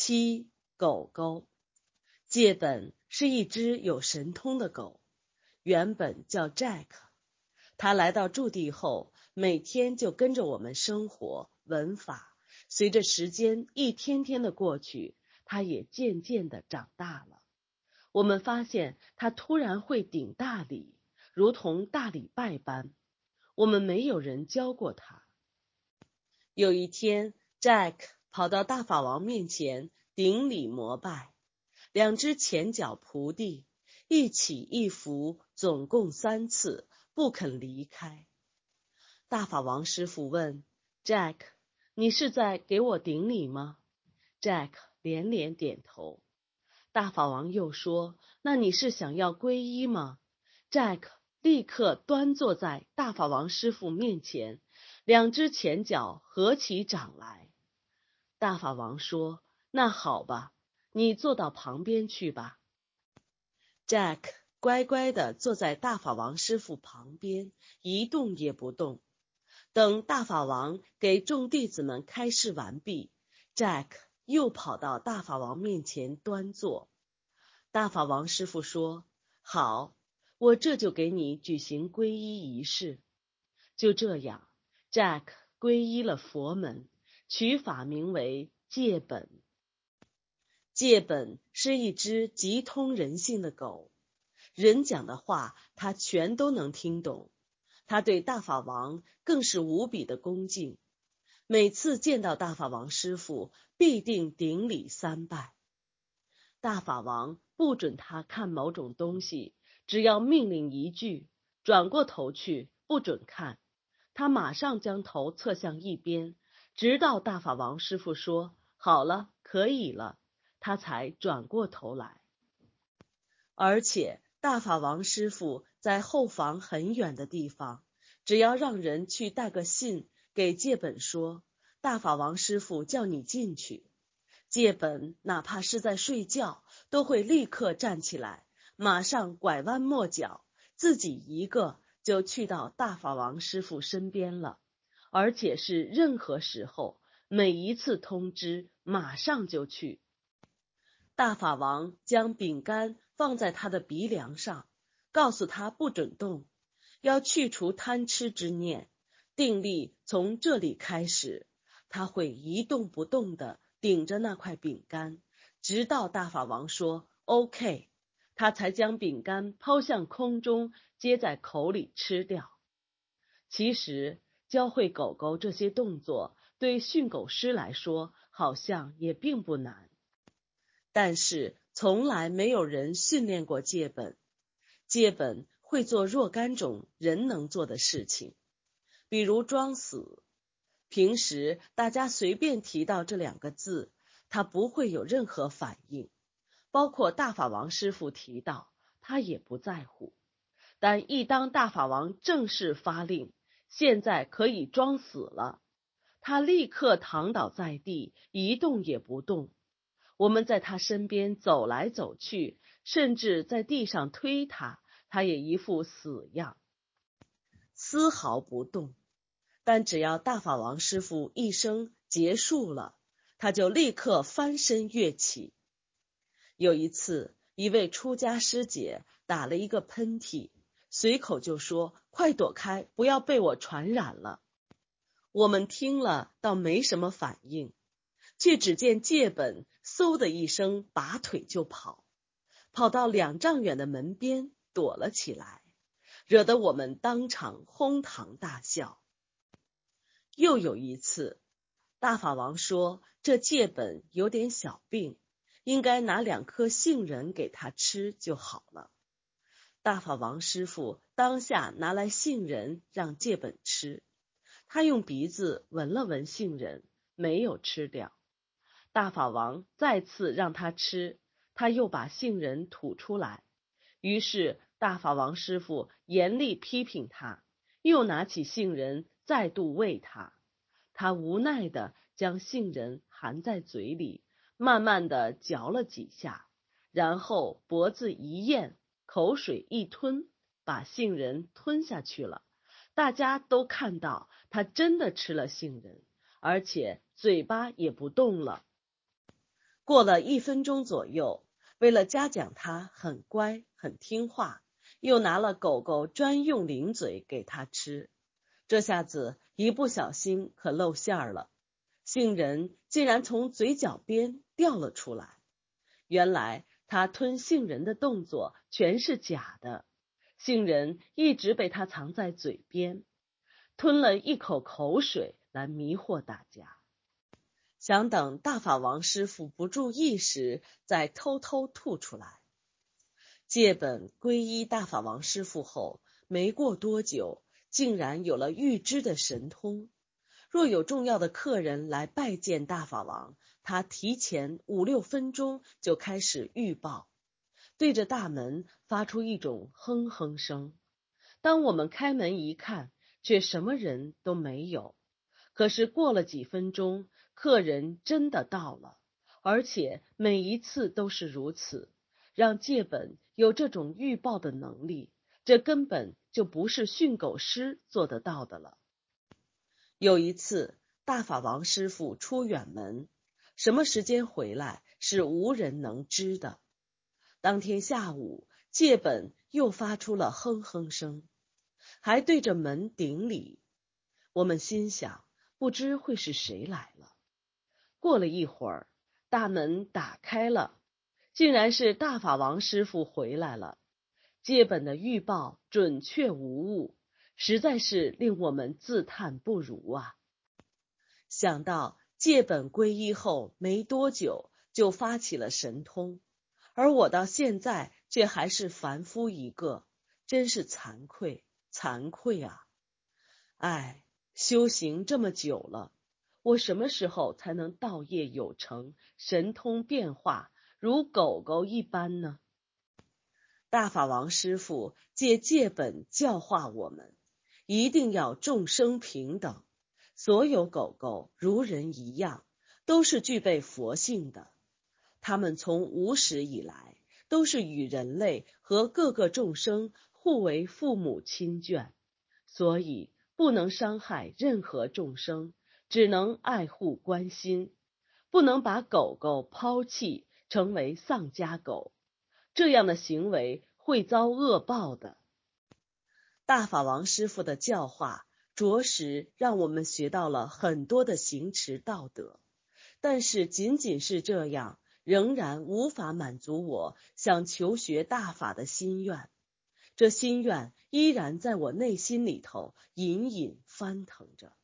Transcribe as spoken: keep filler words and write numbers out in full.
七、狗狗。介本是一只有神通的狗，原本叫 Jack。他来到驻地后，每天就跟着我们生活闻法，随着时间一天天的过去，他也渐渐的长大了。我们发现他突然会顶大礼，如同大礼拜般，我们没有人教过他。有一天 Jack 跑到大法王面前顶礼膜拜，两只前脚扑地，一起一伏，总共三次，不肯离开。大法王师父问 Jack， 你是在给我顶礼吗？ Jack 连连点头。大法王又说，那你是想要皈依吗？ Jack 立刻端坐在大法王师父面前，两只前脚合起掌来。大法王说，那好吧，你坐到旁边去吧。 Jack 乖乖地坐在大法王师父旁边，一动也不动。等大法王给众弟子们开示完毕， Jack 又跑到大法王面前端坐。大法王师父说，好，我这就给你举行皈依仪式。就这样 Jack 皈依了佛门，取法名为介本。介本是一只极通人性的狗，人讲的话他全都能听懂。他对大法王更是无比的恭敬，每次见到大法王师父必定顶礼三拜。大法王不准他看某种东西，只要命令一句，转过头去不准看，他马上将头侧向一边，直到大法王师父说好了，可以了，他才转过头来。而且大法王师父在后房很远的地方，只要让人去带个信给介本说，大法王师父叫你进去，介本哪怕是在睡觉，都会立刻站起来，马上拐弯抹角，自己一个就去到大法王师父身边了，而且是任何时候，每一次通知马上就去。大法王将饼干放在他的鼻梁上，告诉他不准动，要去除贪吃之念，定力从这里开始，他会一动不动地顶着那块饼干，直到大法王说 OK， 他才将饼干抛向空中，接在口里吃掉。其实教会狗狗这些动作，对训狗师来说好像也并不难，但是从来没有人训练过介本。介本会做若干种人能做的事情，比如装死。平时大家随便提到这两个字，他不会有任何反应，包括大法王师父提到，他也不在乎。但一当大法王正式发令，现在可以装死了，他立刻躺倒在地，一动也不动。我们在他身边走来走去，甚至在地上推他，他也一副死样，丝毫不动。但只要大法王师父一声结束了，他就立刻翻身跃起。有一次，一位出家师姐打了一个喷嚏，随口就说，快躲开，不要被我传染了。我们听了倒没什么反应，却只见介本嗖的一声拔腿就跑，跑到两丈远的门边躲了起来，惹得我们当场哄堂大笑。又有一次，大法王说这介本有点小病，应该拿两颗杏仁给他吃就好了。大法王师父当下拿来杏仁让介本吃，他用鼻子闻了闻杏仁，没有吃掉。大法王再次让他吃，他又把杏仁吐出来。于是大法王师父严厉批评他，又拿起杏仁再度喂他。他无奈地将杏仁含在嘴里，慢慢地嚼了几下，然后脖子一咽，口水一吞，把杏仁吞下去了。大家都看到他真的吃了杏仁，而且嘴巴也不动了。 过了一分钟左右，为了嘉奖他很乖很听话，又拿了狗狗专用零嘴给他吃。这下子一不小心可露馅儿了，杏仁竟然从嘴角边掉了出来。原来他吞杏仁的动作全是假的，杏仁一直被他藏在嘴边，吞了一口口水来迷惑大家，想等大法王师傅不注意时再偷偷吐出来。戒本皈依大法王师傅后，没过多久，竟然有了预知的神通。若有重要的客人来拜见大法王，他提前五六分钟就开始预报，对着大门发出一种哼哼声。当我们开门一看，却什么人都没有。可是过了几分钟，客人真的到了，而且每一次都是如此，让戒本有这种预报的能力，这根本就不是驯狗师做得到的了。有一次，大法王师傅出远门，什么时间回来是无人能知的。当天下午，戒本又发出了哼哼声，还对着门顶礼。我们心想，不知会是谁来了。过了一会儿，大门打开了，竟然是大法王师傅回来了。戒本的预报准确无误，实在是令我们自叹不如啊。想到戒本皈依后没多久就发起了神通，而我到现在却还是凡夫一个，真是惭愧惭愧啊！唉，修行这么久了，我什么时候才能道业有成，神通变化，如狗狗一般呢？大法王师父借戒本教化我们，一定要众生平等，所有狗狗如人一样，都是具备佛性的。它们从无始以来，都是与人类和各个众生互为父母亲眷，所以不能伤害任何众生，只能爱护关心，不能把狗狗抛弃，成为丧家狗。这样的行为会遭恶报的。大法王师父的教化，着实让我们学到了很多的行持道德，但是仅仅是这样，仍然无法满足我想求学大法的心愿。这心愿依然在我内心里头隐隐翻腾着。